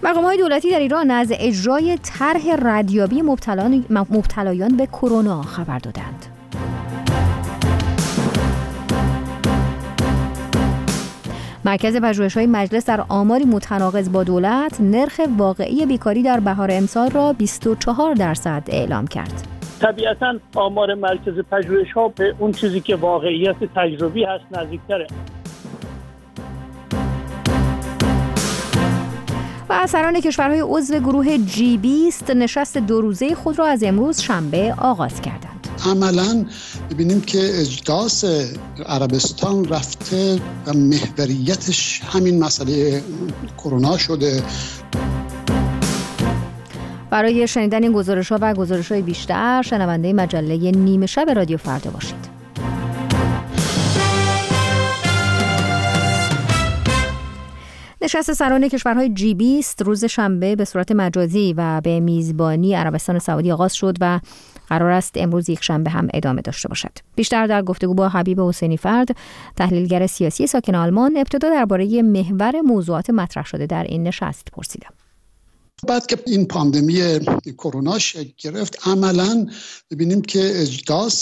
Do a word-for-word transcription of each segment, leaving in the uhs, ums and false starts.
مقام‌های دولتی در ایران از اجرای طرح ردیابی مبتلایان مبتلایان به کرونا خبر دادند. مرکز پژوهش‌های مجلس در آماری متناقض با دولت نرخ واقعی بیکاری در بهار امسال را بیست و چهار درصد اعلام کرد. طبیعتاً آمار مرکز پژوهش‌ها به اون چیزی که واقعیت تجربی هست نزدیک‌تره. و سران کشورهای عضو گروه جی بیست نشست دو روزه خود را از امروز شنبه آغاز کردند. عملاً ببینیم که اجداس عربستان رفته و محوریتش همین مسئله کرونا شده. برای شنیدن این گزارش‌ها و گزارش‌های بیشتر شنونده مجله نیمه شب رادیو فردا باشید. نشست سران کشورهای جی بیست روز شنبه به صورت مجازی و به میزبانی عربستان سعودی آغاز شد و قرار است امروز یک شنبه هم ادامه داشته باشد. بیشتر در گفتگو با حبیب حسینی فرد، تحلیلگر سیاسی ساکن آلمان، ابتدا درباره محور موضوعات مطرح شده در این نشست پرسیدم. بعد که این پاندمی کرونا شکل گرفت، عملاً ببینیم که اجداس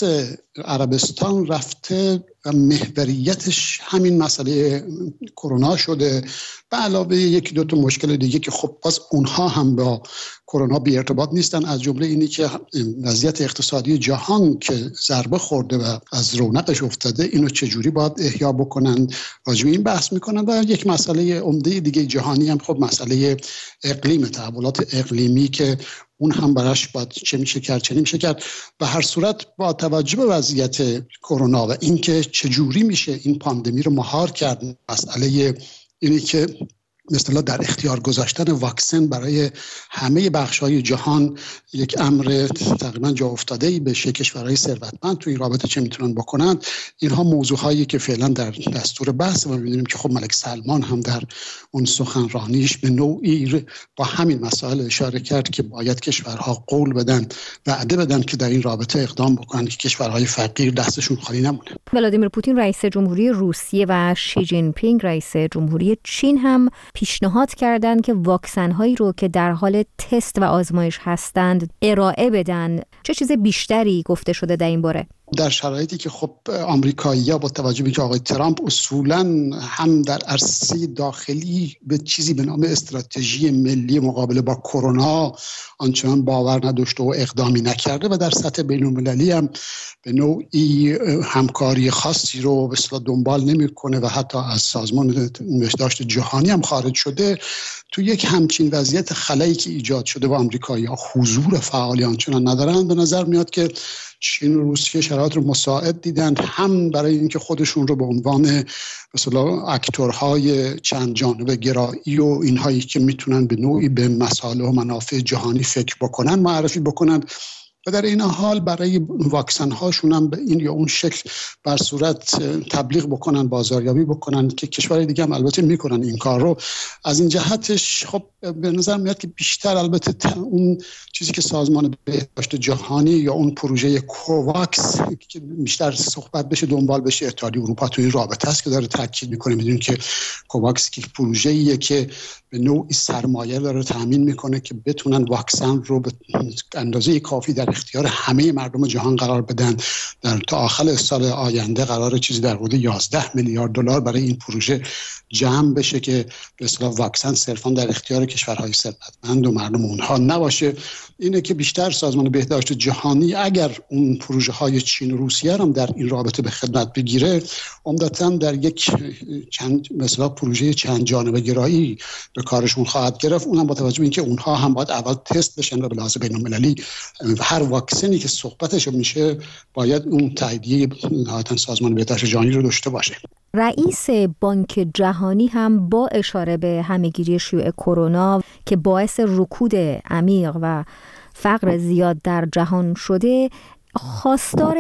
عربستان رفته و محوریتش همین مسئله کرونا شده، به علاوه یکی دو تا مشکل دیگه که خب باز اونها هم با کرونا بی ارتباط نیستن، از جمله اینی که وضعیت اقتصادی جهان که ضربه خورده و از رونقش افتاده، اینو چجوری باید احیا بکنن، راجع به این بحث میکنن. و یک مسئله عمده دیگه جهانی هم خب مسئله اقلیم، تحولات اقلیمی که اون هم براش باید چه میشه کرد چه نمیشه کرد. و هر صورت با توجه به وضعیت کرونا و اینکه چجوری میشه این پاندمی رو مهار کرد، مسئله اینی که مثلا در اختیار گذاشتن واکسن برای همه بخش‌های جهان یک امر تقریبا جا افتاده‌ای بشه، کشورهای ثروتمند تو این رابطه چه میتونن بکنن. اینها موضوعهایی که فعلا در دستور بحث و می‌بینیم که خب ملک سلمان هم در اون سخنرانیش به نوعی با همین مسائل اشاره کرد که باید کشورها قول بدن، وعده بدن که در این رابطه اقدام بکنن که کشورهای فقیر دستشون خالی نمونه. ولادیمیر پوتین رئیس جمهوری روسیه و شی جین پینگ رئیس جمهوری چین هم پیشنهاد کردند که واکسن‌هایی رو که در حال تست و آزمایش هستند ارائه بدن. چه چیز بیشتری گفته شده در این باره؟ در شرایطی که خب آمریکایی‌ها با توجه به اینکه آقای ترامپ اصولاً هم در عرصه داخلی به چیزی به نام استراتژی ملی مقابله با کرونا آنچنان باور نداشته و اقدامی نکرده و در سطح بین‌المللی هم به نوعی همکاری خاصی رو به اصطلاح دنبال نمی‌کنه و حتی از سازمان بهداشت جهانی هم خارج شده، تو یک همچین وضعیت خلایی که ایجاد شده و آمریکایی‌ها حضور فعالی آنچنان ندارن، به نظر میاد که چین و روسیه شرایط رو مساعد دیدن، هم برای اینکه خودشون رو به عنوان مثلا اکتورهای چند جانبه گرایی و اینهایی که میتونن به نوعی به مصالح و منافع جهانی فکر بکنن معرفی بکنن و در این حال برای واکسن هاشون هم به این یا اون شکل بر صورت تبلیغ بکنن، بازاریابی بکنن که کشورهای دیگه هم البته میکنن این کار رو. از این جهتش خب به نظر میاد که بیشتر البته اون چیزی که سازمان بهداشت جهانی یا اون پروژه کوواکس که بیشتر صحبت بشه دنبال بشه، اتحادیه اروپا تو این رابطه است که داره تاکید میکنه. میدونیم که کوواکس که پروژه‌ایه که به نوعی سرمایه داره تامین میکنه که بتونن واکسن رو به اندازه کافی در اختیار همه مردم جهان قرار بدن. در تا آخر سال آینده قراره چیزی در حدود یازده میلیارد دلار برای این پروژه جمع بشه که به اصطلاح واکسن صرفا در اختیار کشورهای ثروتمند و مردم اونها نباشه. اینه که بیشتر سازمان بهداشت جهانی اگر اون پروژه های چین و روسیه هم در این رابطه به خدمت بگیره، عمدتاً در یک چند مثلا پروژه چند جانبه گرایی به کارشون خواهد گرفت. اونم با توجه به اینکه اونها هم باید اول تست بشن و به لحاظ بین‌المللی هر واکسنی که صحبتش میشه باید اون تاییدیه نهایتاً سازمان بهداشت جهانی رو داشته باشه. رئیس بانک جهانی هم با اشاره به همه‌گیری شیوع کرونا که باعث رکود عمیق و فقر زیاد در جهان شده، خواستار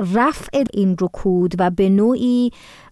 رفع این رکود و به نوعی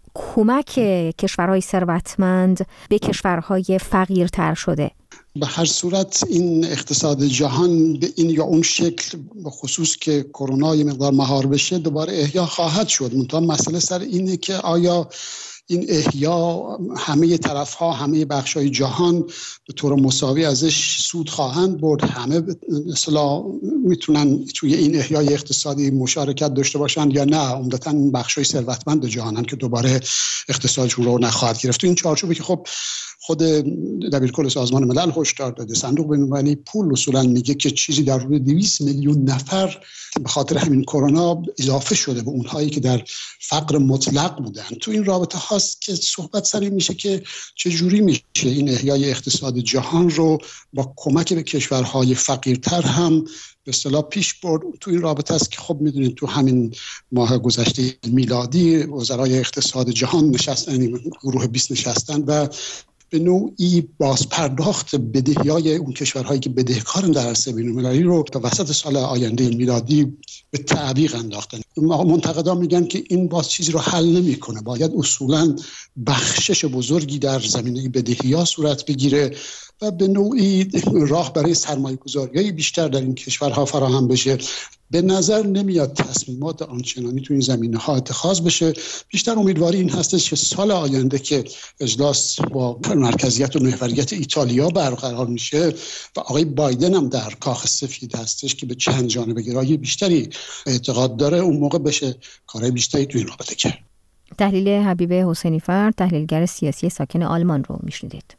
کمک کشورهای ثروتمند به کشورهای فقیرتر شده. به هر صورت این اقتصاد جهان به این یا اون شکل به خصوص که کرونا یه مقدار مهار بشه دوباره احیا خواهد شد. منتها مسئله سر اینه که آیا این احیا همه طرف‌ها، همه بخش‌های جهان به طور مساوی ازش سود خواهند برد. همه اصلا میتونن توی این احیای اقتصادی مشارکت داشته باشن یا نه، عمدتاً بخش‌های ثروتمند جهانن که دوباره اقتصادشون رو نخواهد گرفت. تو این چارچوبی که خب خود دبیرکل سازمان ملل هشدار داده، صندوق بین‌المللی پول اصولاً میگه که چیزی در حدود دویست میلیون نفر به خاطر همین کرونا اضافه شده به اونهایی که در فقر مطلق بودن. تو این رابطه هاست که صحبت سر این میشه که چه جوری میشه این احیای اقتصاد جهان رو با کمک به کشورهای فقیرتر هم به اصطلاح پیش برد. تو این رابطه است که خب میدونید تو همین ماه گذشته میلادی وزرای اقتصاد جهان نشستن، گروه بیست نشستن و به نوعی بازپرداخت بدهی‌های اون کشورهایی که بدهکارن در عرصه بین‌المللی رو تا وسط سال آینده میلادی به تعویق انداختن. منتقدان میگن که این باز چیزی رو حل نمی‌کنه، باید اصولاً بخشش بزرگی در زمینه بدهی‌ها صورت بگیره و به نوعی راه برای سرمایه‌گذاری‌های بیشتر در این کشورها فراهم بشه. به نظر نمیاد تصمیمات آنچنانی تو این زمینه‌ها اتخاذ بشه. بیشتر امیدواری این هستش که سال آینده که اجلاس با مرکزیت و محوریت ایتالیا برقرار میشه و آقای بایدن هم در کاخ سفید هستش که به چند جانبه گرایی بیشتری اعتقاد داره، اون موقع بشه کارهای بیشتری تو این رابطه کرد. تحلیل حبیب حسینی فرد، تحلیلگر سیاسی ساکن آلمان رو میشنیدید.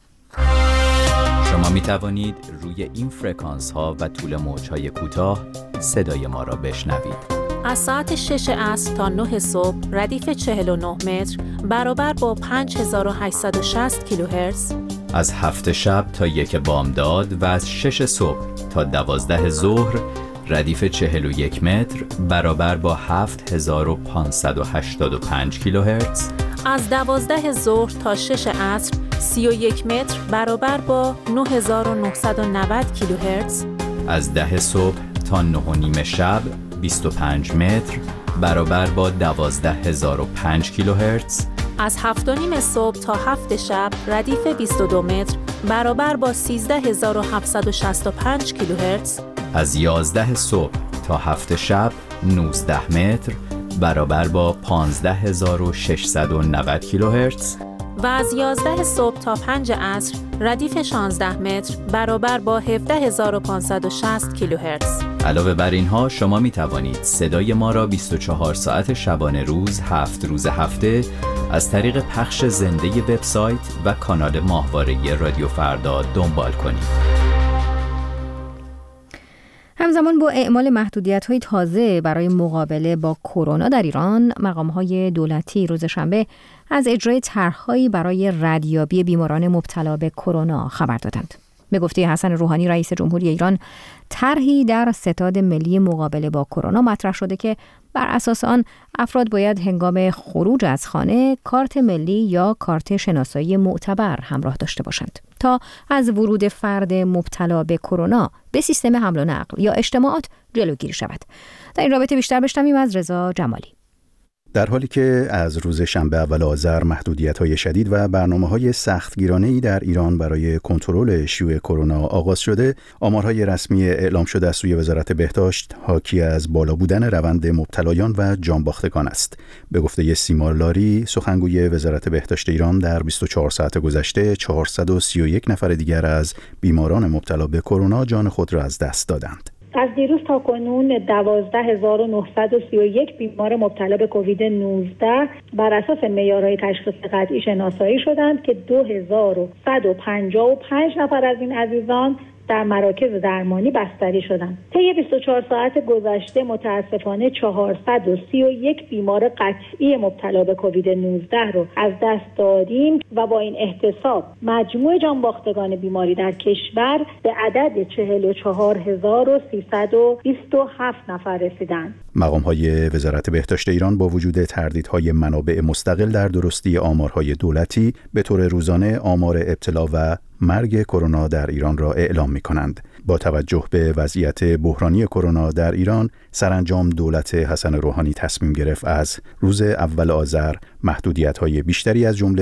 شما می توانید روی این فرکانس ها و طول موج های کوتاه صدای ما را بشنوید. از ساعت شش عصر تا نه صبح ردیف چهل و نه متر برابر با پنج هزار و هشتصد و شصت کیلوهرتز. از هفت شب تا یک بامداد و از شش صبح تا دوازده ظهر ردیف چهل و یک متر برابر با هفت هزار و پانصد و هشتاد و پنج کیلوهرتز. از دوازده ظهر تا شش عصر سی و یک متر برابر با نه هزار و نهصد و نود کیلوهرتز. از ده صبح تا نه و نیم شب بیست و پنج متر برابر با دوازده هزار و پنج کیلوهرتز. از هفت و نیم صبح تا هفت شب ردیف بیست و دو متر برابر با سیزده هزار و هفتصد و شصت و پنج کیلوهرتز. از یازده صبح تا هفت شب نوزده متر برابر با پانزده هزار و ششصد و نود کیلوهرتز. و از یازده صبح تا پنج عصر ردیف شانزده متر برابر با هفده هزار و پانصد و شصت کیلوهرتز. علاوه بر اینها شما می توانید صدای ما را بیست و چهار ساعت شبانه روز، هفت روز هفته از طریق پخش زنده وبسایت و کانال ماهواره رادیو فردا دنبال کنید. همزمان با اعمال محدودیت‌های تازه برای مقابله با کرونا در ایران، مقام‌های دولتی روز شنبه از اجرای طرح‌هایی برای ردیابی بیماران مبتلا به کرونا خبر دادند. به گفته حسن روحانی رئیس جمهوری ایران، طرحی در ستاد ملی مقابله با کرونا مطرح شده که بر اساس آن افراد باید هنگام خروج از خانه کارت ملی یا کارت شناسایی معتبر همراه داشته باشند تا از ورود فرد مبتلا به کرونا به سیستم حمل و نقل یا اجتماعات جلوگیری شود. در این رابطه بیشتر بشنویم از رضا جمالی. در حالی که از روز شنبه اول آذر محدودیت‌های شدید و برنامه‌های سختگیرانه‌ای در ایران برای کنترل شیوع کرونا آغاز شده، آمارهای رسمی اعلام شده از سوی وزارت بهداشت حاکی از بالا بودن روند مبتلایان و جانباختگان است. به گفته سیما لاری، سخنگوی وزارت بهداشت ایران، در بیست و چهار ساعت گذشته چهارصد و سی و یک نفر دیگر از بیماران مبتلا به کرونا جان خود را از دست دادند. از دیروز تا کنون دوازده هزار و نهصد و سی و یک بیمار مبتلا به کووید نوزده بر اساس معیارهای تشخیص قطعی شناسایی شدند که دو هزار و صد و پنجاه و پنج نفر از این عزیزان در مراکز درمانی بستری شدند. طی بیست و چهار ساعت گذشته متاسفانه چهارصد و سی و یک بیمار قطعی مبتلا به کووید نوزده رو از دست دادیم و با این احتساب مجموع جانباختگان بیماری در کشور به عدد چهل و چهار هزار و سیصد و بیست و هفت نفر رسیدند. مقام‌های وزارت بهداشت ایران با وجود تردیدهای منابع مستقل در درستی آمارهای دولتی به طور روزانه آمار ابتلا و مرگ کرونا در ایران را اعلام می‌کنند. با توجه به وضعیت بحرانی کرونا در ایران، سرانجام دولت حسن روحانی تصمیم گرفت از روز اول آذر محدودیت‌های بیشتری از جمله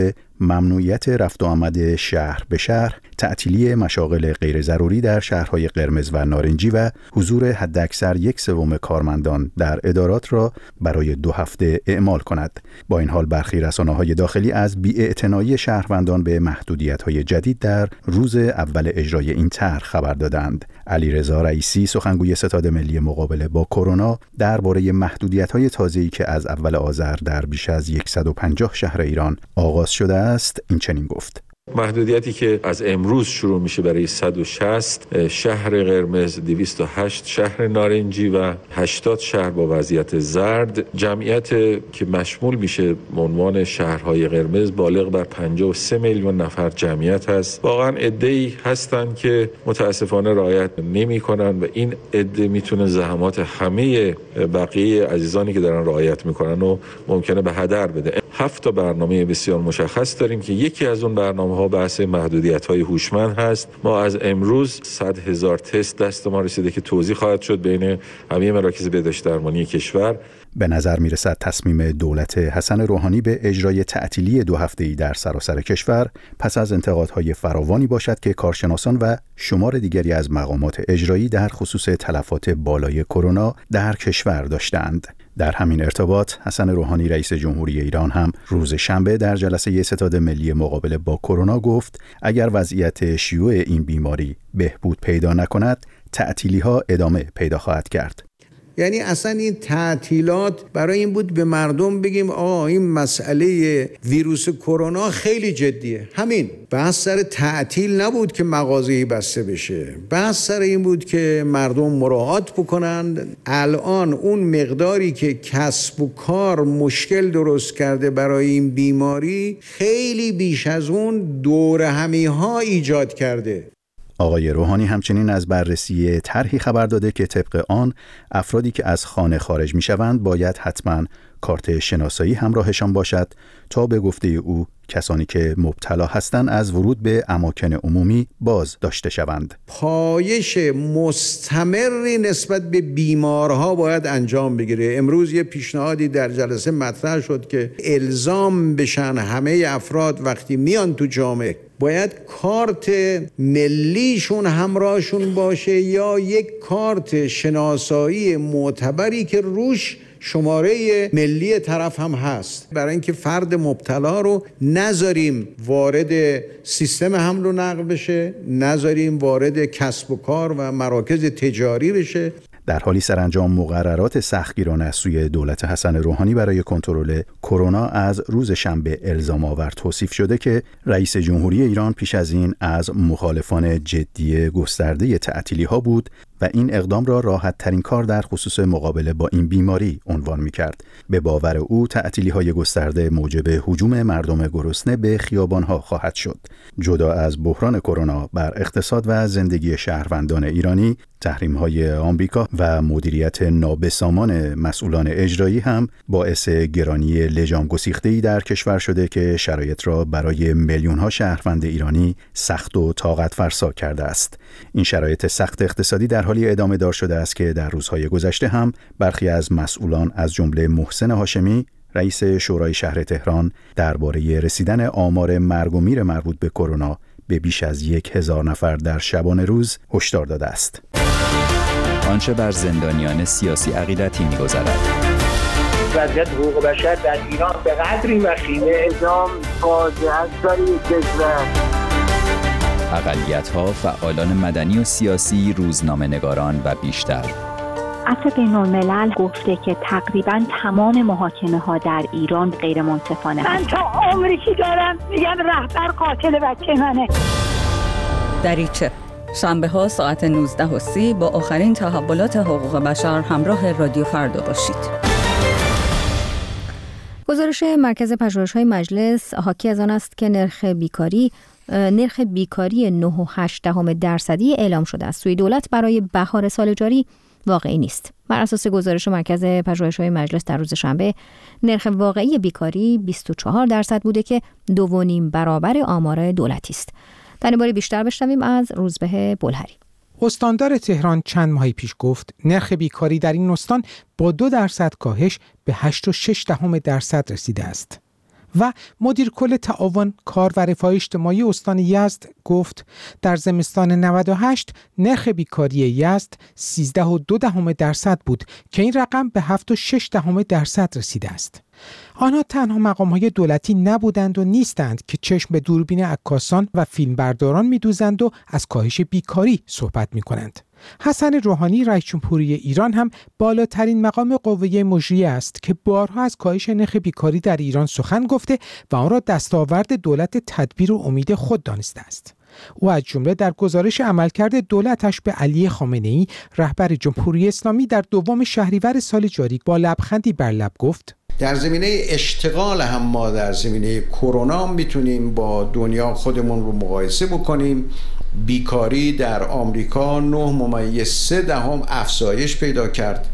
ممنوعیت رفت و آمد شهر به شهر، تعطیلی مشاغل غیر ضروری در شهرهای قرمز و نارنجی و حضور حداکثر یک سوم کارمندان در ادارات را برای دو هفته اعمال کند. با این حال برخی رسانه‌های داخلی از بی‌اعتنایی شهروندان به محدودیت‌های جدید در روز اول اجرای این طرح خبر دادند. علیرضا رئیسی سخنگوی ستاد ملی مقابله با کرونا درباره محدودیت‌های تازه‌ای که از اول آذر در بیش از صد و پنجاه شهر ایران آغاز شده است این چنین گفت: محدودیتی که از امروز شروع میشه برای صد و شصت شهر قرمز، دویست و هشت شهر نارنجی و هشتاد شهر با وضعیت زرد. جمعیت که مشمول میشه عنوان شهرهای قرمز بالغ بر پنجاه و سه میلیون نفر جمعیت هست. واقعا عده‌ای هستن که متاسفانه رعایت نمی‌کنن و این عده میتونه زحمات همه بقیه عزیزانی که دارن رعایت میکنن و ممکنه به هدر بده. هفت تا برنامه بسیار مشخص داریم که یکی از اون برنامه‌ها بحث محدودیت‌های هوشمند هست. ما از امروز صد هزار تست دست ما رسیده که توزیع خواهد شد بین همه مراکز بهداشت درمانی کشور. به نظر میرسد تصمیم دولت حسن روحانی به اجرای تعطیلی دو هفته‌ای در سراسر کشور پس از انتقادهای فراوانی باشد که کارشناسان و شمار دیگری از مقامات اجرایی در خصوص تلفات بالای کرونا در کشور داشتند. در همین ارتباط حسن روحانی رئیس جمهوری ایران هم روز شنبه در جلسه ستاد ملی مقابله با کرونا گفت اگر وضعیت شیوع این بیماری بهبود پیدا نکند تعطیلی‌ها ادامه پیدا خواهد کرد. یعنی اصلا این تعطیلات برای این بود به مردم بگیم آه این مسئله ویروس کرونا خیلی جدیه. همین بحث سر تعطیل نبود که مغازه‌ای بسته بشه، بحث سر این بود که مردم مراعات بکنند. الان اون مقداری که کسب و کار مشکل درست کرده برای این بیماری خیلی بیش از اون دور همی ها ایجاد کرده. آقای روحانی همچنین از بررسی طرحی خبر داده که طبق آن افرادی که از خانه خارج می‌شوند باید حتماً کارت شناسایی همراهشان باشد تا به گفته او کسانی که مبتلا هستند از ورود به اماکن عمومی باز داشته شوند. پایش مستمری نسبت به بیمارها باید انجام بگیره. امروز یه پیشنهادی در جلسه مطرح شد که الزام بشن همه افراد وقتی میان تو جامعه باید کارت ملیشون همراهشون باشه یا یک کارت شناسایی معتبری که روش شماره ملی طرف هم هست، برای اینکه فرد مبتلا رو نذاریم وارد سیستم حمل و نقل بشه، نذاریم وارد کسب و کار و مراکز تجاری بشه. در حالی سرانجام مقررات سختگیرانه از سوی دولت حسن روحانی برای کنترل کرونا از روز شنبه الزام آور توصیف شده که رئیس جمهوری ایران پیش از این از مخالفان جدی گسترده تعطیلی‌ها بود و این اقدام را راحت ترین کار در خصوص مقابله با این بیماری عنوان می کرد. به باور او تعطیلی های گسترده موجب هجوم مردم گرسنه به خیابان ها خواهد شد. جدا از بحران کرونا بر اقتصاد و زندگی شهروندان ایرانی، تحریم های آمریکا و مدیریت نابسامان مسئولان اجرایی هم باعث گرانی لجام گسیخته‌ای در کشور شده که شرایط را برای میلیون ها شهروند ایرانی سخت و طاقت فرسا کرده است. این شرایط سخت اقتصادی در حالی ادامه دار شده است که در روزهای گذشته هم برخی از مسئولان از جمله محسن هاشمی رئیس شورای شهر تهران درباره رسیدن آمار مرگ و میر مربوط به کرونا به بیش از یک هزار نفر در شبانه روز هشدار داده است. آنچه بر زندانیان سیاسی عقیدتی می‌گذرد. وضعیت حقوق بشر در ایران به قدری وخیمه اعدام فاجعه است برای کشور. اقلیت‌ها، فعالان مدنی و سیاسی، روزنامه‌نگاران و بیشتر. عفو بین‌الملل گفته که تقریباً تمام محاکمه‌ها در ایران غیر منصفانه من تا عمری که دارم میگم رهبر قاتل بچه منه. دریچه شنبه ها ساعت نوزده و سی با آخرین تحولات حقوق بشر همراه رادیو فردا باشید. گزارش مرکز پژوهش‌های مجلس حاکی از آن است که نرخ بیکاری نرخ بیکاری نه و هشت دهم درصدی اعلام شده است. سوی دولت برای بهار سال جاری واقعی نیست. بر اساس گزارش مرکز پژوهش‌های مجلس در روز شنبه نرخ واقعی بیکاری بیست و چهار درصد بوده که دو و نیم برابر آمار دولتی است. در این باره بیشتر بشنویم از روزبه بلهری. استاندار تهران چند ماهی پیش گفت نرخ بیکاری در این استان با دو درصد کاهش به هشت و شش دهم درصد رسیده است و مدیر کل تعاون کار و رفاه اجتماعی استان یزد گفت در زمستان نود و هشت نرخ بیکاری یزد سیزده و دو دهم درصد بود که این رقم به هفت و شش دهم درصد رسیده است. آنها تنها مقام‌های دولتی نبودند و نیستند که چشم به دوربین عکاسان و فیلمبرداران می‌دوزند و از کاهش بیکاری صحبت می‌کنند. حسن روحانی رئیس جمهوری ایران هم بالاترین مقام قوه مجریه است که بارها از کاهش نرخ بیکاری در ایران سخن گفته و آن را دستاورد دولت تدبیر و امید خود دانسته است. او از جمله در گزارش عملکرد دولتش به علی خامنه‌ای رهبر جمهوری اسلامی در دوم شهریور سال جاری با لبخندی بر لب گفت: در زمینه اشتغال هم ما در زمینه کرونا میتونیم با دنیا خودمون رو مقایسه بکنیم. بیکاری در آمریکا نه ممیز سه دهم افزایش پیدا کرد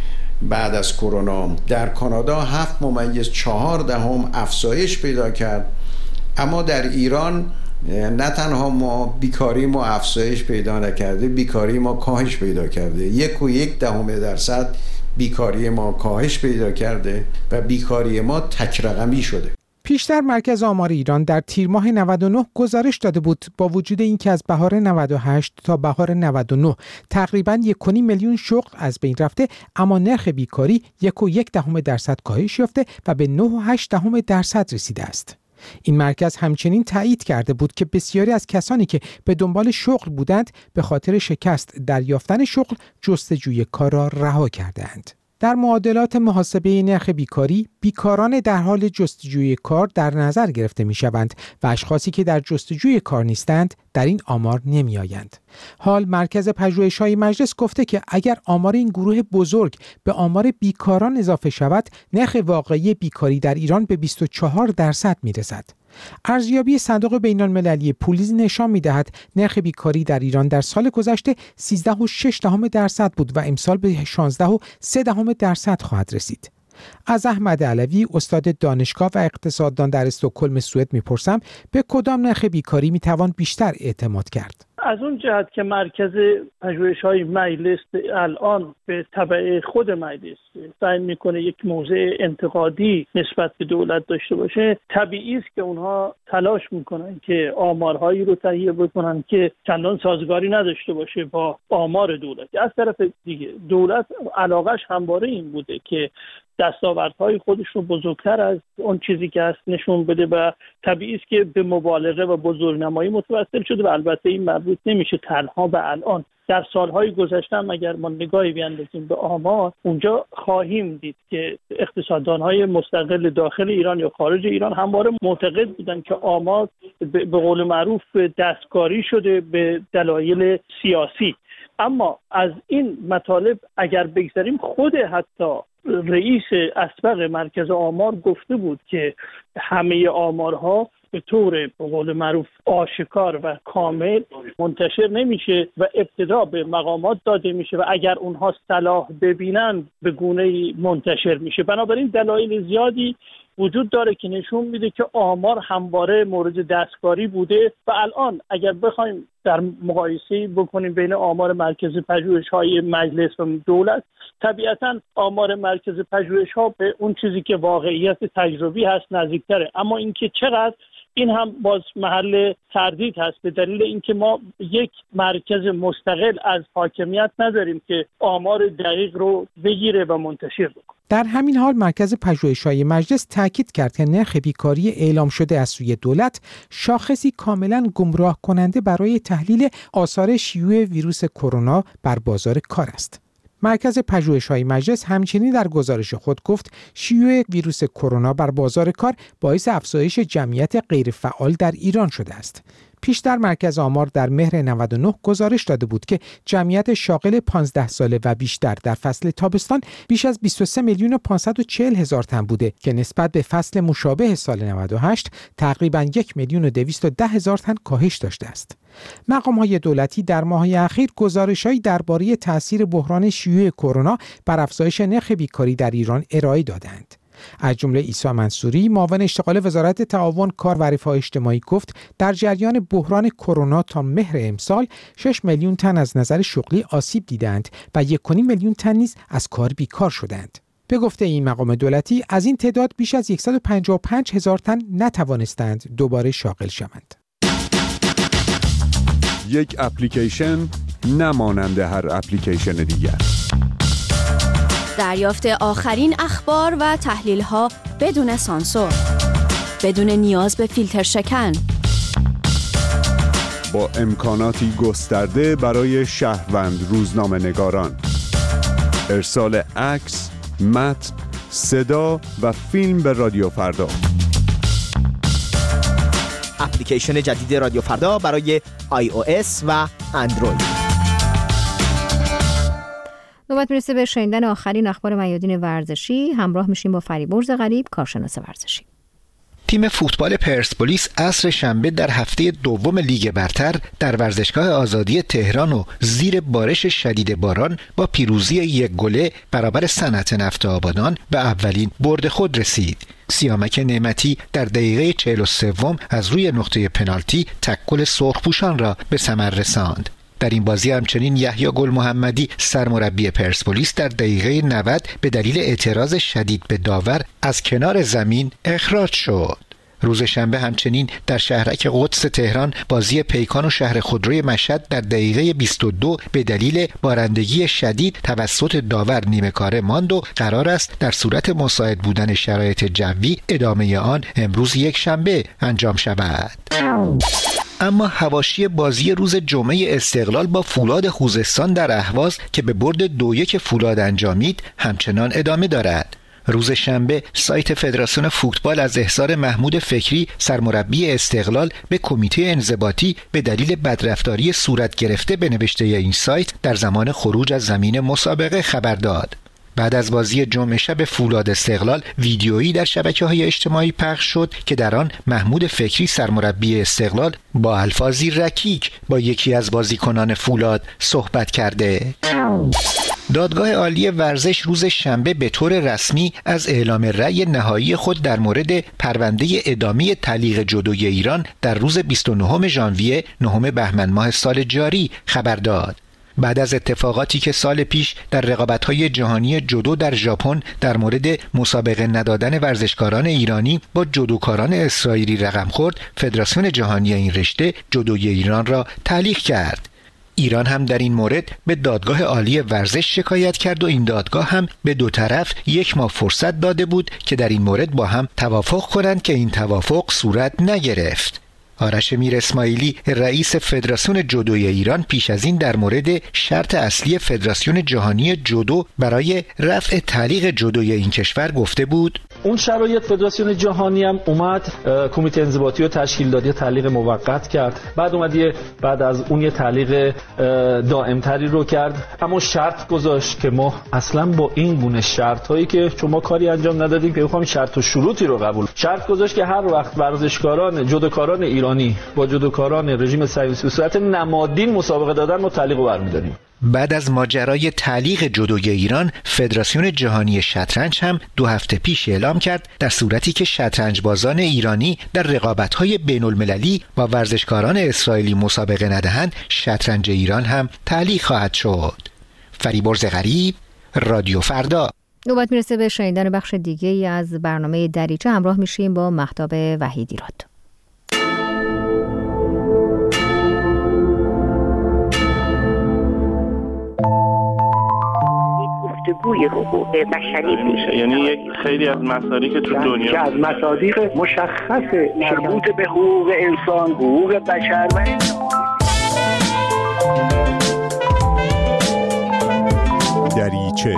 بعد از کرونا، در کانادا هفت ممیز چهار دهم افزایش پیدا کرد، اما در ایران نه تنها ما بیکاری ما افزایش پیدا نکرده، بیکاری ما کاهش پیدا کرده. یک و یک دهم درصد بیکاری ما کاهش پیدا کرده و بیکاری ما تک رقمی شده. پیشتر مرکز آمار ایران در تیر ماه نود و نه گزارش داده بود با وجود اینکه از بهار نود و هشت تا بهار نود و نه تقریباً یک و نیم میلیون شغل از بین رفته، اما نرخ بیکاری یک و یک دهم درصد کاهش یافته و به نه و هشت دهم درصد رسیده است. این مرکز همچنین تایید کرده بود که بسیاری از کسانی که به دنبال شغل بودند به خاطر شکست در یافتن شغل جستجوی کار را رها کردند. در معادلات محاسبه نرخ بیکاری، بیکاران در حال جستجوی کار در نظر گرفته می شوند و اشخاصی که در جستجوی کار نیستند در این آمار نمی آیند. حال مرکز پژوهش‌های مجلس گفته که اگر آمار این گروه بزرگ به آمار بیکاران اضافه شود، نرخ واقعی بیکاری در ایران به بیست و چهار درصد می رسد. ارزیابی صندوق بین‌المللی پولیز نشان می‌دهد نرخ بیکاری در ایران در سال گذشته سیزده و شش دهم درصد بود و امسال به شانزده و سه دهم درصد خواهد رسید. از احمد علوی استاد دانشگاه و اقتصاددان در استکهلم سوئد می‌پرسم به کدام نرخ بیکاری می‌توان بیشتر اعتماد کرد؟ از اون جهت که مرکز پژوهش‌های مجلس الان به تبع خود مجلس سعی میکنه یک موضع انتقادی نسبت به دولت داشته باشه، طبیعی است که اونها تلاش میکنن که آمارهایی رو تهیه بکنن که چندان سازگاری نداشته باشه با آمار دولت. از طرف دیگه دولت علاقش همواره این بوده که دستاوردهای خودش رو بزرگتر از اون چیزی که هست نشون بده و طبیعی است که به مبالغه و بزرگنمایی متوسل شده و البته این مربوط نمیشه تنها به الان. در سالهای گذشته هم اگر ما نگاهی بیاندازیم به آمار، اونجا خواهیم دید که اقتصاددانهای مستقل داخل ایران یا خارج ایران همواره معتقد بودن که آمار به قول معروف دستکاری شده به دلایل سیاسی. اما از این مطالب اگر بگذاریم، خود حتی رئیس اسبق مرکز آمار گفته بود که همه آمارها به طور به قول معروف آشکار و کامل منتشر نمیشه و ابتدا به مقامات داده میشه و اگر اونها صلاح ببینن به گونه‌ای منتشر میشه. بنابراین دلایل زیادی وجود داره که نشون میده که آمار همواره مورد دستکاری بوده و الان اگر بخوایم در مقایسه بکنیم بین آمار مرکز پژوهش‌های مجلس و دولت، طبیعتاً آمار مرکز پژوهش‌ها به اون چیزی که واقعیت تجربی هست نزدیک‌تره، اما اینکه چقدر، این هم باز محل تردید هست به دلیل اینکه ما یک مرکز مستقل از حاکمیت نداریم که آمار دقیق رو بگیره و منتشر بکنه. در همین حال مرکز پژوهش‌های مجلس تاکید کرد که نرخ بیکاری اعلام شده از سوی دولت شاخصی کاملا گمراه کننده برای تحلیل آثار شیوع ویروس کرونا بر بازار کار است. مرکز پژوهش‌های مجلس همچنین در گزارش خود گفت شیوع ویروس کرونا بر بازار کار باعث افزایش جمعیت غیرفعال در ایران شده است. پیشتر مرکز آمار در مهر نود و نه گزارش داده بود که جمعیت شاغل پانزده ساله و بیشتر در فصل تابستان بیش از بیست و سه میلیون و پانصد و چهل هزار تن بوده که نسبت به فصل مشابه سال نود و هشت تقریباً یک میلیون و دویست و ده هزار تن کاهش داشته است. مقام‌های دولتی در ماه‌های اخیر گزارش‌هایی درباره تأثیر بحران شیوع کرونا بر افزایش نرخ بیکاری در ایران ارائه دادند. از جمله عیسی منصوری معاون اشتغال وزارت تعاون کار و رفاه اجتماعی گفت در جریان بحران کرونا تا مهر امسال شش میلیون تن از نظر شغلی آسیب دیدند و یک و نیم میلیون تن نیز از کار بیکار شدند. به گفته این مقام دولتی از این تعداد بیش از صد و پنجاه و پنج هزار تن نتوانستند دوباره شاغل شوند. یک اپلیکیشن نمانند هر اپلیکیشن دیگر. دریافت آخرین اخبار و تحلیل‌ها بدون سانسور، بدون نیاز به فیلتر شکن، با امکاناتی گسترده برای شهروند روزنامه‌نگاران. ارسال عکس، متن، صدا و فیلم به رادیو فردا. اپلیکیشن جدید رادیو فردا برای آی او اس و اندروید. نوبت میرسه به شنیدن آخرین اخبار میادین ورزشی. همراه میشیم با فریبرز غریب، کارشناس ورزشی. تیم فوتبال پرسپولیس عصر شنبه در هفته دوم لیگ برتر در ورزشگاه آزادی تهران و زیر بارش شدید باران با پیروزی یک گله برابر صنعت نفت آبادان به اولین برد خود رسید. سیامک نعمتی در دقیقه چهل و سه از روی نقطه پنالتی تک گل سرخپوشان را به ثمر رساند. در این بازی همچنین یحیی گل محمدی سرمربی پرسپولیس در دقیقه نود به دلیل اعتراض شدید به داور از کنار زمین اخراج شد. روز شنبه همچنین در شهرک قدس تهران بازی پیکان و شهر خودروی مشهد در دقیقه بیست و دو به دلیل بارندگی شدید توسط داور نیمه کاره ماند و قرار است در صورت مساعد بودن شرایط جوی ادامه آن امروز یک شنبه انجام شود. اما حواشی بازی روز جمعه استقلال با فولاد خوزستان در اهواز که به برد دو یک فولاد انجامید همچنان ادامه دارد. روز شنبه سایت فدراسیون فوتبال از احضار محمود فکری سرمربی استقلال به کمیته انضباطی به دلیل بدرفتاری صورت گرفته به نوشته این سایت در زمان خروج از زمین مسابقه خبر داد. بعد از بازی جمعه شب فولاد استقلال ویدیویی در شبکه‌های اجتماعی پخش شد که در آن محمود فکری سرمربی استقلال با الفاظی رکیک با یکی از بازیکنان فولاد صحبت کرده. دادگاه عالی ورزش روز شنبه به طور رسمی از اعلام رأی نهایی خود در مورد پرونده ادامه تعلیق جودوی ایران در روز بیست و نهم ژانویه نهم بهمن ماه سال جاری خبر داد. بعد از اتفاقاتی که سال پیش در رقابت‌های جهانی جودو در ژاپن در مورد مسابقه ندادن ورزشکاران ایرانی با جودوکاران اسرائیلی رقم خورد، فدراسیون جهانی این رشته جودوی ایران را تعلیق کرد. ایران هم در این مورد به دادگاه عالی ورزش شکایت کرد و این دادگاه هم به دو طرف یک ماه فرصت داده بود که در این مورد با هم توافق کنند که این توافق صورت نگرفت. آرش میر اسماعیلی رئیس فدراسیون جودوی ایران پیش از این در مورد شرط اصلی فدراسیون جهانی جودو برای رفع تعلیق جودوی این کشور گفته بود: اون شرایط فدراسیون جهانی هم اومد کمیته انضباطی رو تشکیل داد، یه تعلیق موقت کرد، بعد اومد یه بعد از اون یه تعلیق دائم‌تری رو کرد، اما شرط گذاشت که ما اصلا با این گونه شرط‌هایی که شما کاری انجام ندادیم که بخوام شرط و شروطی رو قبول، شرط گذاشت که هر وقت ورزشکاران جودوکاران ایرانی با جودوکاران رژیم صهیونیستی به صورت نمادین مسابقه دادن ما تعلیق رو برمی‌داریم. بعد از ماجرای تعلیق جودوی ایران، فدراسیون جهانی شطرنج هم دو هفته پیش اعلام کرد در صورتی که شطرنجبازان ایرانی در رقابت‌های بین‌المللی با ورزشکاران اسرائیلی مسابقه ندهند، شطرنج ایران هم تعلیق خواهد شد. فریبرز غریب، رادیو فردا. نوبت میرسه به شنیدن بخش دیگه ای از برنامه دریچه. همراه میشیم با مهتاب وحیدیراد. گفتگوی حقوق بشری میشه، یعنی یک خیلی از مسائلی که تو دنیا که از مصادیق مشخص مربوط به حقوق انسان، حقوق بشر و دریچه.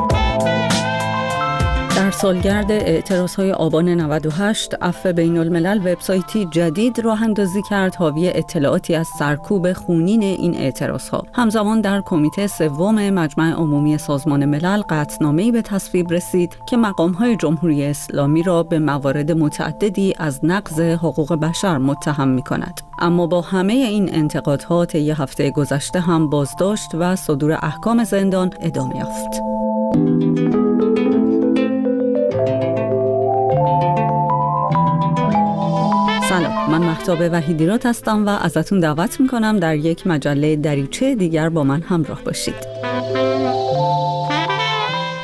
در سالگرد اعتراض‌های آبان نود و هشت، عفو بین الملل وبسایتی جدید راه اندازی کرد حاوی اطلاعاتی از سرکوب خونین این اعتراض‌ها. همزمان در کمیته سوم مجمع عمومی سازمان ملل قطعنامه‌ای به تصویب رسید که مقام‌های جمهوری اسلامی را به موارد متعددی از نقض حقوق بشر متهم می‌کند. اما با همه این انتقادها طی هفته گذشته هم بازداشت و صدور احکام زندان ادامه یافت. سلام، من مهتاب وحیدیراد هستم و ازتون دعوت میکنم در یک مجله دریچه دیگر با من همراه باشید.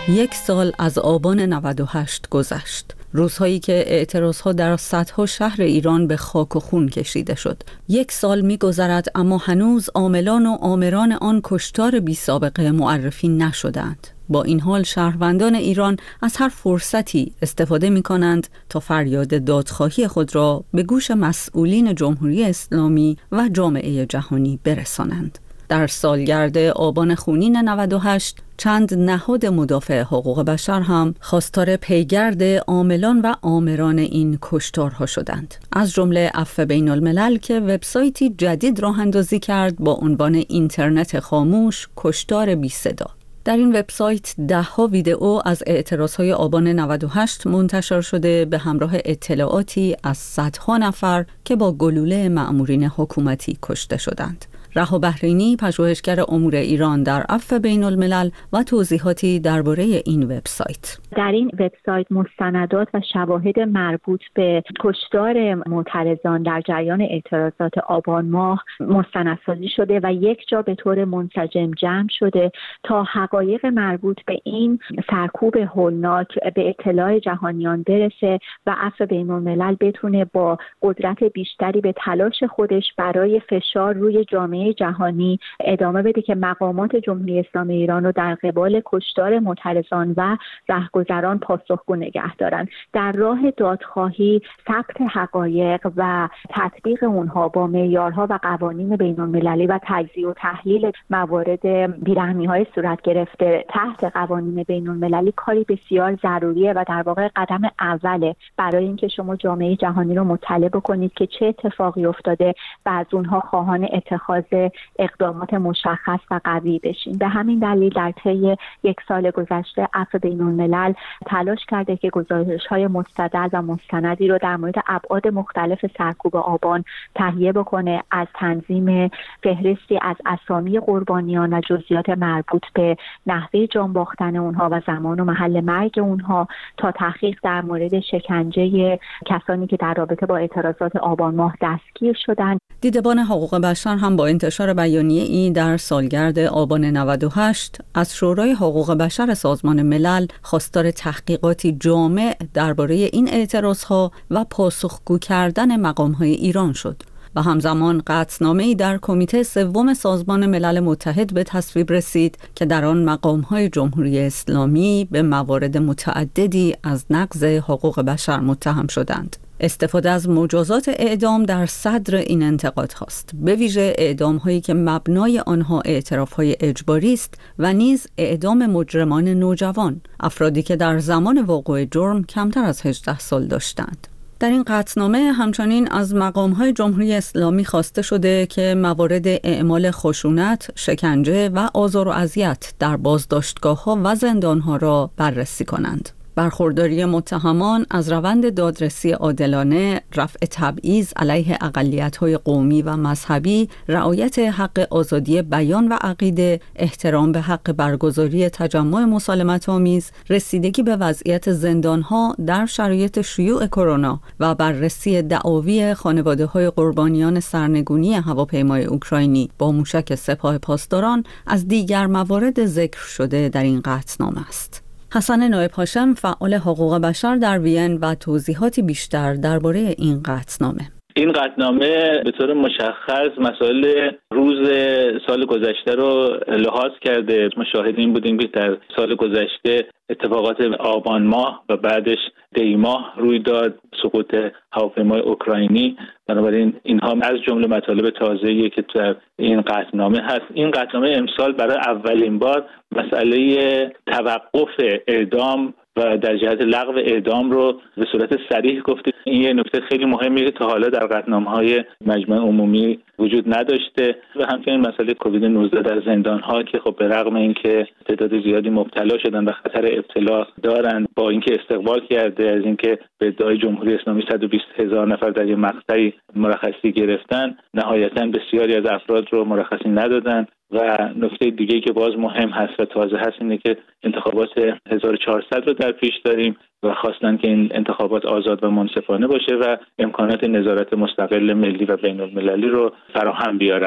یک سال از آبان نود و هشت گذشت. روزهایی که اعتراضها در صدها شهر ایران به خاک و خون کشیده شد. یک سال می گذرد اما هنوز عاملان و آمران آن کشتار بی سابقه معرفی نشدند. با این حال شهروندان ایران از هر فرصتی استفاده می کنند تا فریاد دادخواهی خود را به گوش مسئولین جمهوری اسلامی و جامعه جهانی برسانند. در سالگرد آبان خونین نود و هشت چند نهاد مدافع حقوق بشر هم خواستار پیگرد عاملان و آمران این کشتارها شدند. از جمله عفو بین الملل که وبسایتی جدید راه اندازی کرد با عنوان اینترنت خاموش کشتار بی صدا. در این وبسایت ده ها ویدئو از اعتراضهای آبان نود و هشت منتشر شده به همراه اطلاعاتی از صدها نفر که با گلوله مأمورین حکومتی کشته شدند. رها بحرینی، پژوهشگر امور ایران در عفو بین الملل و توضیحاتی درباره این وبسایت. در این وبسایت مستندات و شواهد مربوط به کشتار معترضان در جریان اعتراضات آبان ماه مستندسازی شده و یک جا به طور منسجم جمع شده تا حقایق مربوط به این سرکوب هولناک به اطلاع جهانیان برسه و عفو بین الملل بتونه با قدرت بیشتری به تلاش خودش برای فشار روی جامعه جهانی ادامه بده که مقامات جمهوری اسلامی ایران رو در قبال کشتار معترضان و رهگذران پاسخگو نگه دارن. در راه دادخواهی ثبت حقایق و تطبیق اونها با معیارها و قوانین بین‌المللی و تجزیه و تحلیل موارد بیرحمی‌های صورت گرفته تحت قوانین بین‌المللی کاری بسیار ضروریه و در واقع قدم اوله برای اینکه شما جامعه جهانی رو مطلع بکنید که چه اتفاقی افتاده و از اونها خواهان اتخاذ اقدامات مشخص و قوی بشین. به همین دلیل در طی یک سال گذشته عفو بین الملل تلاش کرده که گزارش‌های مستند و مستندی رو در مورد ابعاد مختلف سرکوب آبان تهیه بکنه، از تنظیم فهرستی از اسامی قربانیان و جزئیات مربوط به نحوه جان باختن اونها و زمان و محل مرگ اونها تا تحقیق در مورد شکنجه کسانی که در رابطه با اعتراضات آبان ماه دستگیر شدند. دیدبان حقوق بشر هم با انتشار بیانیه‌ای در سالگرد آبان نود و هشت از شورای حقوق بشر سازمان ملل خواستار تحقیقاتی جامع درباره این اعتراضها و پاسخگو کردن مقام‌های ایران شد و همزمان قطعنامه‌ای در کمیته سوم سازمان ملل متحد به تصویب رسید که در آن مقام‌های جمهوری اسلامی به موارد متعددی از نقض حقوق بشر متهم شدند. استفاده از مجازات اعدام در صدر این انتقاد هاست، به ویژه اعدام هایی که مبنای آنها اعتراف های اجباری است و نیز اعدام مجرمان نوجوان، افرادی که در زمان وقوع جرم کمتر از هجده سال داشتند. در این قطعنامه همچنین از مقام‌های جمهوری اسلامی خواسته شده که موارد اعمال خشونت، شکنجه و آزار و اذیت در بازداشتگاه‌ها و زندان‌ها را بررسی کنند. برخورداری متهمان از روند دادرسی عادلانه، رفع تبعیض علیه اقلیت‌های قومی و مذهبی، رعایت حق آزادی بیان و عقیده، احترام به حق برگزاری تجمع مسالمت‌آمیز، رسیدگی به وضعیت زندان‌ها در شرایط شیوع کرونا و بررسی دعاوی خانواده‌های قربانیان سرنگونی هواپیمای اوکراینی با موشک سپاه پاسداران از دیگر موارد ذکر شده در این قطعنامه است. حسن نایب هاشم، فعال حقوق بشر در وین و توضیحاتی بیشتر درباره این قطعنامه. این قطعنامه به طور مشخص مسائل روز سال گذشته رو لحاظ کرده. ما شاهد این بودیم که در سال گذشته اتفاقات آبان ماه و بعدش دی ماه روی داد، سقوط هواپیمای اوکراینی. بنابراین اینها از جمله مطالب تازه‌ایه که در این قطعنامه هست. این قطعنامه امسال برای اولین بار مسئله توقف اعدام و در جهت لغو اعدام رو به صورت صریح گفته. این یه نکته خیلی مهمیه که تا حالا در قطعنامه‌های مجمع عمومی وجود نداشته. و همچنین مسئله کووید نوزده در زندان‌ها که خب به رغم اینکه تعداد زیادی مبتلا شدن و خطر ابتلا دارن، با اینکه استقبال کرده از اینکه به ادعای جمهوری اسلامی صد و بیست هزار نفر در یک مقطعی مرخصی گرفتن، نهایتاً بسیاری از افراد رو مرخصی ندادن. و نکته دیگه‌ای که باز مهم هست و تازه هست اینه که انتخابات هزار و چهارصد رو در پیش داریم و خواستن که این انتخابات آزاد و منصفانه باشه و امکانات نظارت مستقل ملی و بین‌المللی رو فراهم بیارن.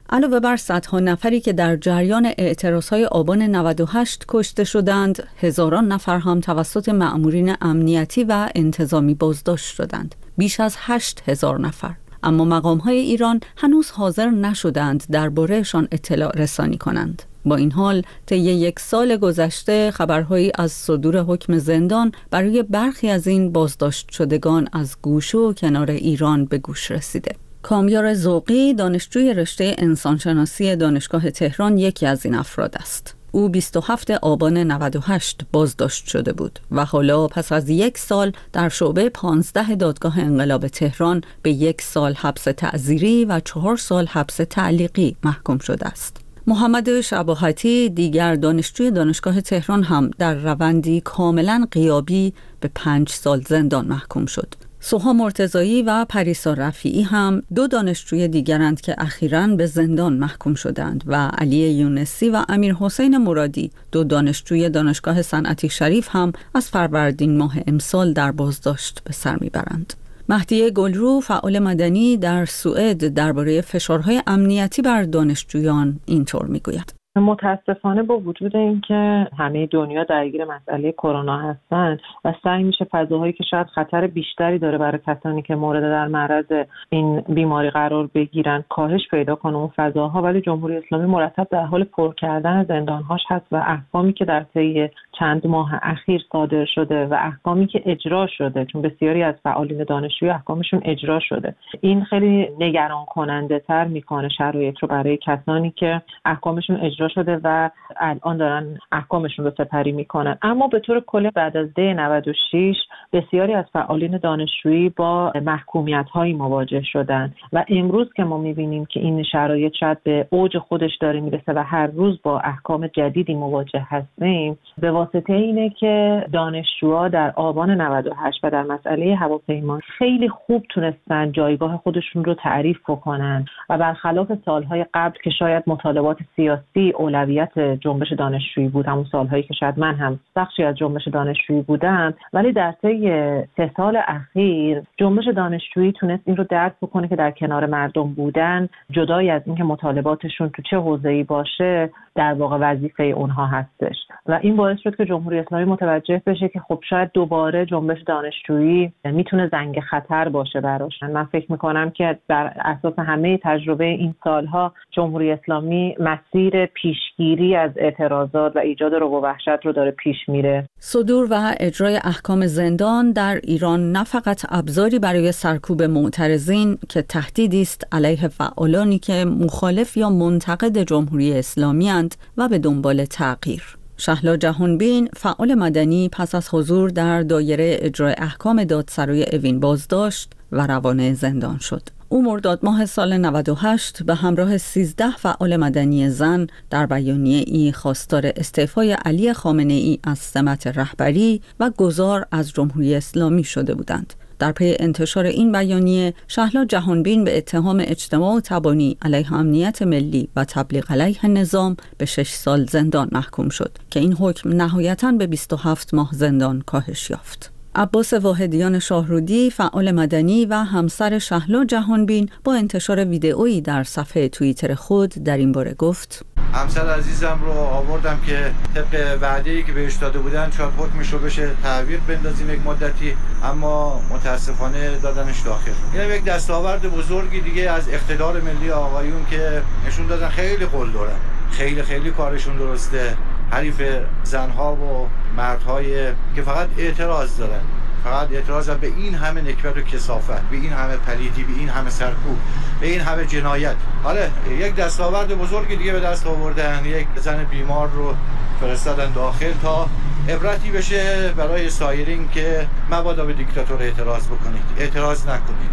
علاوه بر صدها نفری که در جریان اعتراضهای آبان نود و هشت کشته شدند، هزاران نفر هم توسط مأمورین امنیتی و انتظامی بازداشت شدند. بیش از هشت هزار نفر. اما مقام‌های ایران هنوز حاضر نشدند درباره‌شان اطلاع رسانی کنند. با این حال طی یک سال گذشته خبرهایی از صدور حکم زندان برای برخی از این بازداشت شدگان از گوشه و کنار ایران به گوش رسیده. کامیار ذوقی، دانشجوی رشته انسانشناسی دانشگاه تهران، یکی از این افراد است. او بیست و هفتم آبان نود و هشت بازداشت شده بود و حالا پس از یک سال در شعبه پانزده دادگاه انقلاب تهران به یک سال حبس تعزیری و چهار سال حبس تعلیقی محکوم شده است. محمد شباهتی، دیگر دانشجوی دانشگاه تهران، هم در روندی کاملا غیابی به پنج سال زندان محکوم شد. سوها مرتضایی و پریسا رفیعی هم دو دانشجوی دیگرند که اخیراً به زندان محکوم شدند و علی یونسی و امیر حسین مرادی، دو دانشجوی دانشگاه صنعتی شریف، هم از فروردین ماه امسال در بازداشت به سر میبرند. مهدی گلرو، فعال مدنی در سوئد، درباره فشارهای امنیتی بر دانشجویان اینطور میگوید: متاسفانه با وجود اینکه همه دنیا درگیر مسئله کرونا هستن و سعی میشه فضاهایی که شاید خطر بیشتری داره برای کسانی که مورد در معرض این بیماری قرار بگیرن کاهش پیدا کنه اون فضاها، ولی جمهوری اسلامی مرتب در حال پر کردن زندانهاش هست و احکامی که در طی چند ماه اخیر صادر شده و احکامی که اجرا شده، چون بسیاری از فعالین دانشجویی احکامشون اجرا شده، این خیلی نگران کننده تر میکنه شرایط رو برای کسانی که احکامشون اجرا شده و الان دارن احکامشون رو سپری میکنن. اما به طور کلی بعد از دی نود و شش بسیاری از فعالین دانشجویی با محکومیت هایی مواجه شدن و امروز که ما میبینیم که این شرایط شاید به اوج خودش داره میرسه و هر روز با احکام جدیدی مواجه هستیم، به واسطه اینه که دانشجوها در آبان نود و هشت و در مسئله هواپیما خیلی خوب تونستن جایگاه خودشون رو تعریف بکنن و برخلاف سالهای قبل که شاید مطالبات سیاسی اولویت جنبش دانشجویی بود، همون سالهایی که شاید من هم بخشی از جنبش دانشجویی بودم، ولی در طی سه سال اخیر جنبش دانشجویی تونست این رو درک بکنه که در کنار مردم بودن، جدای از اینکه مطالباتشون تو چه حوزه‌ای باشه، در واقع وظیفه اونها هستش و این باعث شد که جمهوری اسلامی متوجه بشه که خب شاید دوباره جنبش دانشجویی میتونه زنگ خطر باشه براش. من فکر میکنم که بر اساس همه تجربه این سالها جمهوری اسلامی مسیر پیشگیری از اعتراضات و ایجاد رعب و وحشت رو داره پیش میره. صدور و اجرای احکام زندان در ایران نه فقط ابزاری برای سرکوب معترضین که تهدیدی است علیه فعالانی که مخالف یا منتقد جمهوری اسلامی اند و به دنبال تغییر. شهلا جهانبین، فعال مدنی، پس از حضور در دایره اجرای احکام دادسرای اوین بازداشت و روانه زندان شد. او مرداد ماه سال نود و هشت به همراه سیزده فعال مدنی زن در بیانیه ای خواستار استعفای علی خامنه ای از سمت رهبری و گذار از جمهوری اسلامی شده بودند. در پی انتشار این بیانیه، شهلا جهانبین به اتهام اجتماع و تبانی علیه امنیت ملی و تبلیغ علیه نظام به شش سال زندان محکوم شد که این حکم نهایتاً به بیست و هفت ماه زندان کاهش یافت. عباس واحدیان شاهرودی، فعال مدنی و همسر شهلا جهانبین، با انتشار ویدئویی در صفحه توییتر خود در این باره گفت: همسر عزیزم رو آوردم که طبق وعده‌ای که بهش داده بودن شاید حکمش رو بشه تعویق بندازیم یک مدتی، اما متاسفانه دادنش داخل. این یک دستاورد بزرگی دیگه از اقتدار ملی آقایون که نشون دادن خیلی قول دارن، خیلی خیلی کارشون درسته، حریف زنها و مردهای که فقط اعتراض دارن، فقط اعتراض به این همه نکبت و کثافت، به این همه پلیدی، به این همه سرکوب، به این همه جنایت. حالا یک دستاورد بزرگی دیگه به دست آوردن، یک زن بیمار رو فرستادن داخل تا عبرتی بشه برای سایرین که مبادا به دیکتاتور اعتراض بکنید، اعتراض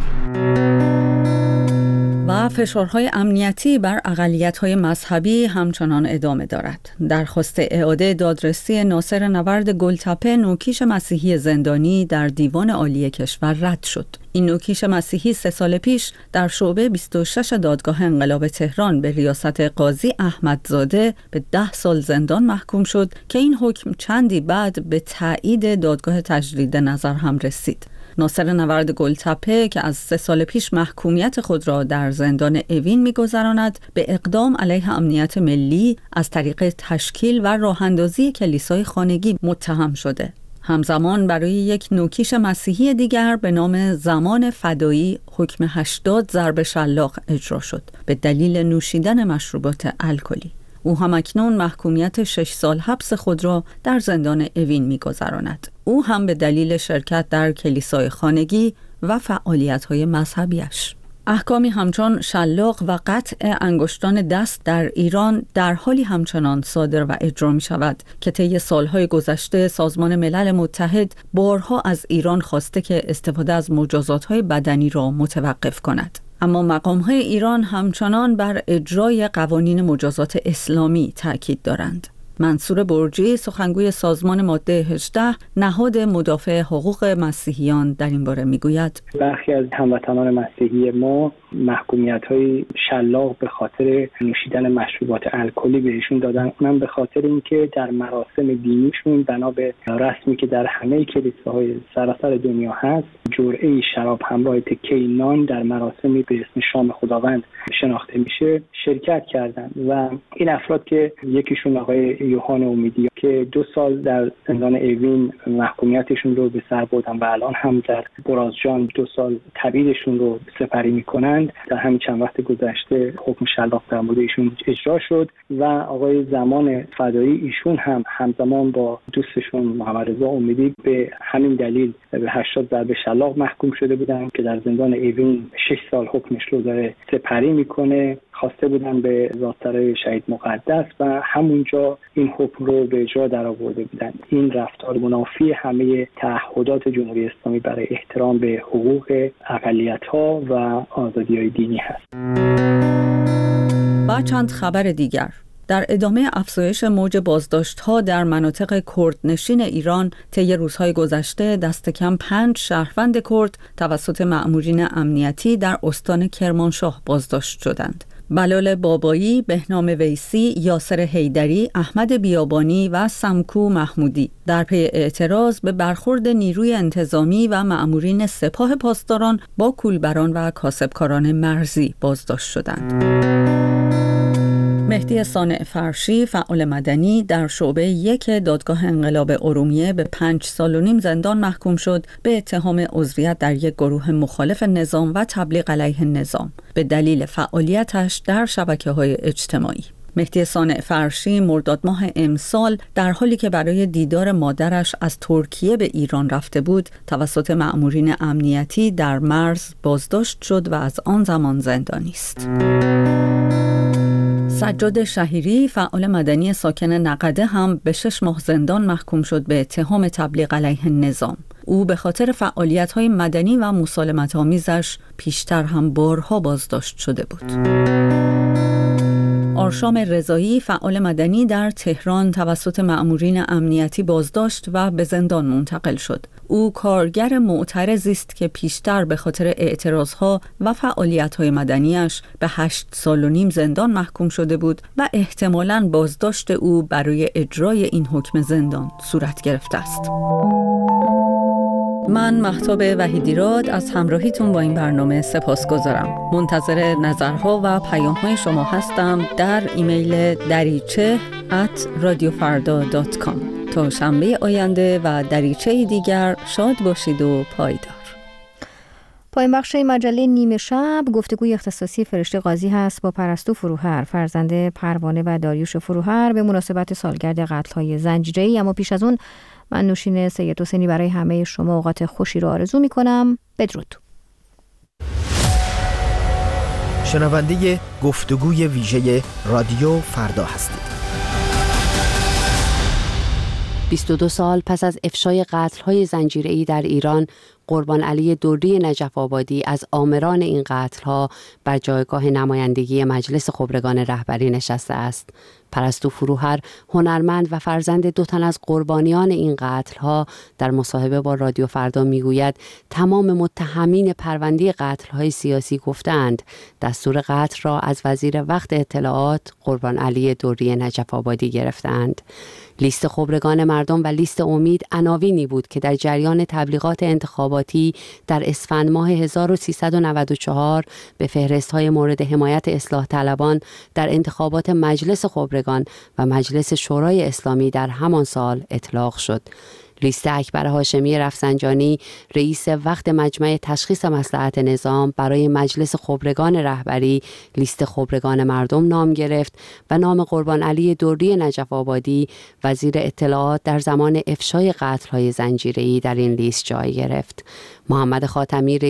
نکنید. و فشارهای امنیتی بر اقلیت‌های مذهبی همچنان ادامه دارد. درخواست اعاده دادرسی ناصر نورد گلتپه، نوکیش مسیحی زندانی، در دیوان عالی کشور رد شد. این نوکیش مسیحی سه سال پیش در شعبه بیست و شش دادگاه انقلاب تهران به ریاست قاضی احمدزاده به ده سال زندان محکوم شد که این حکم چندی بعد به تایید دادگاه تجدید نظر هم رسید. ناصر نورد گلتپه که از سه سال پیش محکومیت خود را در زندان اوین می‌گذراند، به اقدام علیه امنیت ملی از طریق تشکیل و راه‌اندازی کلیسای خانگی متهم شده. همزمان برای یک نوکیش مسیحی دیگر به نام زمان فدایی حکم هشتاد ضرب شلاق اجرا شد به دلیل نوشیدن مشروبات الکلی. او هم اکنون محکومیت شش سال حبس خود را در زندان اوین می‌گذراند. او هم به دلیل شرکت در کلیسای خانگی و فعالیت‌های مذهبیش. احکامی همچون شلاق و قطع انگشتان دست در ایران در حالی همچنان صادر و اجرا می شود که طی سالهای گذشته سازمان ملل متحد بارها از ایران خواسته که استفاده از مجازات‌های بدنی را متوقف کند. اما مقام‌های ایران همچنان بر اجرای قوانین مجازات اسلامی تأکید دارند. منصور برجی، سخنگوی سازمان ماده هجده، نهاد مدافع حقوق مسیحیان، در این باره میگوید برخی از هموطنان مسیحی ما محکومیت‌های شلاق به خاطر نوشیدن مشروبات الکلی بهشون دادن، اونم به خاطر اینکه در مراسم دینیشون بنا به رسمی که در همه کلیساهای سراسر دنیا هست، جرعه شراب همراه تکه نان در مراسمی به اسم شام خداوند شناخته میشه شرکت کردن و این افراد که یکیشون آقای یوحان امیدی که دو سال در زندان اوین محکومیتشون رو به سر بردن و الان هم در برازجان دو سال تبعیدشون رو سپری میکنند، در همین چند وقت گذشته حکم شلاق در مورد ایشون اجرا شد و آقای زمان فدایی ایشون هم همزمان با دوستشون محمد رضا امیدی به همین دلیل به هشتاد ضرب شلاق محکوم شده بودن که در زندان اوین شش سال حکمش رو داره سپری میکنه. خواسته بودن به زادسرای شهید مقدس و همونجا این حکم رو به اجرا در آورده بودن. این رفتار منافی همه تعهدات جمهوری اسلامی برای احترام به حقوق اقلیت‌ها و آزادی‌های دینی هست. با چند خبر دیگر، در ادامه افزایش موج بازداشت‌ها در مناطق کردنشین ایران، طی روزهای گذشته دست کم پنج شهروند کرد توسط مأمورین امنیتی در استان کرمانشاه بازداشت شدند. بلال بابایی، بهنام ویسی، یاسر حیدری، احمد بیابانی و سمکو محمودی در پی اعتراض به برخورد نیروی انتظامی و مأمورین سپاه پاسداران با کولبران و کاسبکاران مرزی بازداشت شدند. مهدی صانع فرشی، فعال مدنی، در شعبه یک دادگاه انقلاب ارومیه به پنج سال و نیم زندان محکوم شد به اتهام عضویت در یک گروه مخالف نظام و تبلیغ علیه نظام به دلیل فعالیتش در شبکه‌های اجتماعی. مهدی صانع فرشی مرداد ماه امسال در حالی که برای دیدار مادرش از ترکیه به ایران رفته بود، توسط مأمورین امنیتی در مرز بازداشت شد و از آن زمان زندانی است. سجاد شهیری، فعال مدنی ساکن نقده، هم به شش ماه زندان محکوم شد به اتهام تبلیغ علیه نظام. او به خاطر فعالیت‌های مدنی و مسالمت‌آمیزش پیشتر هم بارها بازداشت شده بود. آرشام رضایی، فعال مدنی در تهران، توسط مأمورین امنیتی بازداشت و به زندان منتقل شد. او کارگر معترضی است که پیشتر به خاطر اعتراضها و فعالیت‌های مدنیش به هشت سال و نیم زندان محکوم شده بود و احتمالاً بازداشت او برای اجرای این حکم زندان صورت گرفته است. من مهتاب وحیدیراد از همراهیتون با این برنامه سپاسگزارم. منتظر نظرها و پیام‌های شما هستم در ایمیل دریچه ات رادیو فردا دات کام. تا شنبه آینده و دریچه دیگر شاد باشید و پایدار. پایان بخش مجله نیمه شب گفتگوی اختصاصی فرشته قاضی هست با پرستو فروهر، فرزند پروانه و داریوش فروهر، به مناسبت سالگرد قتل‌های زنجیره‌ای. اما پیش از اون من نوشین سید حسینی برای همه شما اوقات خوشی رو آرزو می‌کنم. بدرود. شنونده گفتگوی ویژه رادیو فردا هستید. بیست و دو سال پس از افشای قتل‌های زنجیره‌ای در ایران، قربان علی دری نجف آبادی از آمران این قتل‌ها بر جایگاه نمایندگی مجلس خبرگان رهبری نشسته است. پرستو فروهر، هنرمند و فرزند دو تن از قربانیان این قتل‌ها، در مصاحبه با رادیو فردا میگوید تمام متهمین پرونده قتل‌های سیاسی گفتند دستور قتل را از وزیر وقت اطلاعات قربان علی دری نجف آبادی گرفتند. لیست خبرگان مردم و لیست امید عناوینی بود که در جریان تبلیغات انتخابات انتخاباتی در اسفند ماه هزار و سیصد و نود و چهار به فهرست‌های مورد حمایت اصلاح طلبان در انتخابات مجلس خبرگان و مجلس شورای اسلامی در همان سال اطلاق شد. لیست اکبر هاشمی رفسنجانی رئیس وقت مجمع تشخیص مصلحت نظام برای مجلس خبرگان رهبری لیست خبرگان مردم نام گرفت و نام قربان علی دردی نجف آبادی وزیر اطلاعات در زمان افشای قتل‌های زنجیره‌ای در این لیست جای گرفت. محمد خاتمی